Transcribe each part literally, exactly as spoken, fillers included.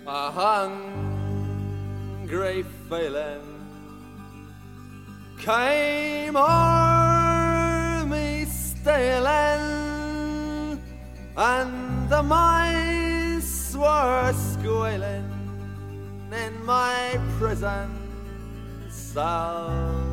a hungry feeling came o'er me stealing, and the mice were squealing in my prison cell,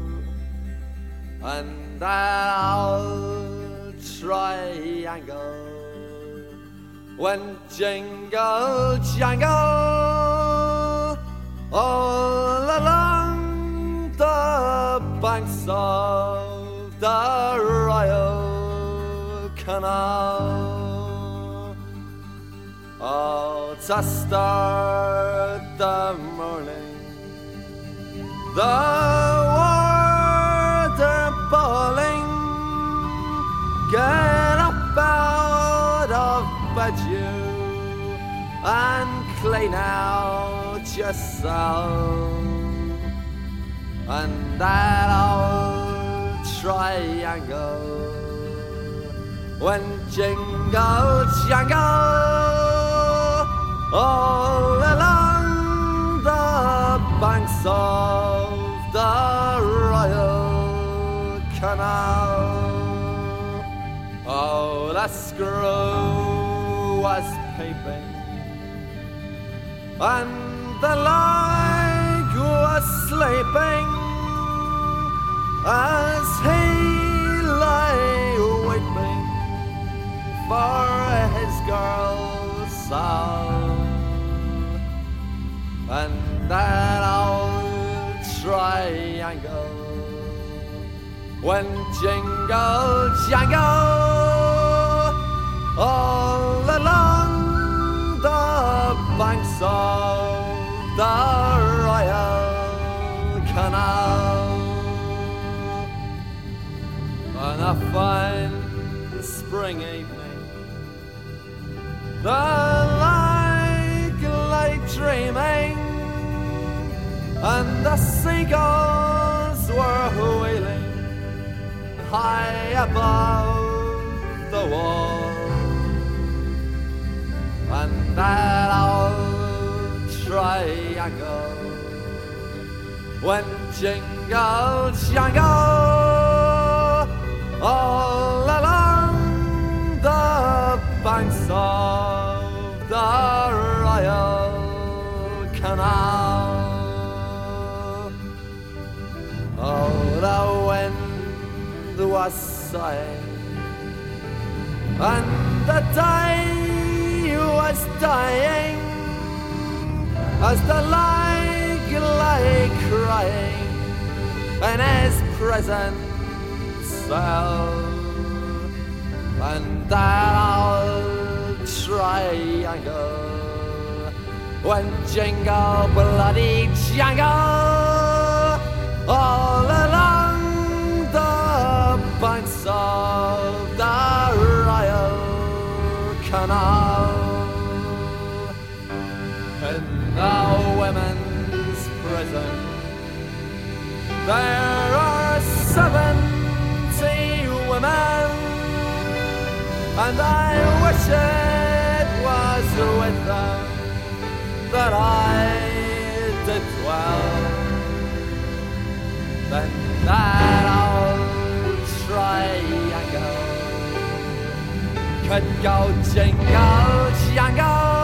and that old triangle went jingle jangle all along the banks of the Royal Canal. Oh, to start the morning, the water bawling, get up out of bed you and clean out yourself, and that old triangle went jingle jangle all along the banks of the Royal Canal. Oh, the screw was peeping, and the lag was sleeping as he lay weeping for his girl's soul, and that old triangle went jingle jangle all along the banks of the Royal Canal. On a fine spring evening, the lake lay dreaming, and the seagulls were wheeling high above the wall, and that old triangle went jingle jangle all along the banks of the Royal Canal. Oh, the wind was sighing, and the day was dying, as the lake lay crying in his prison cell, and that old triangle went jingle bloody jangle all along the banks of the Royal Canal. In the women's prison there are seventy women, and I wish it was with them that I did dwell. Then that old triangle could go jingle jangle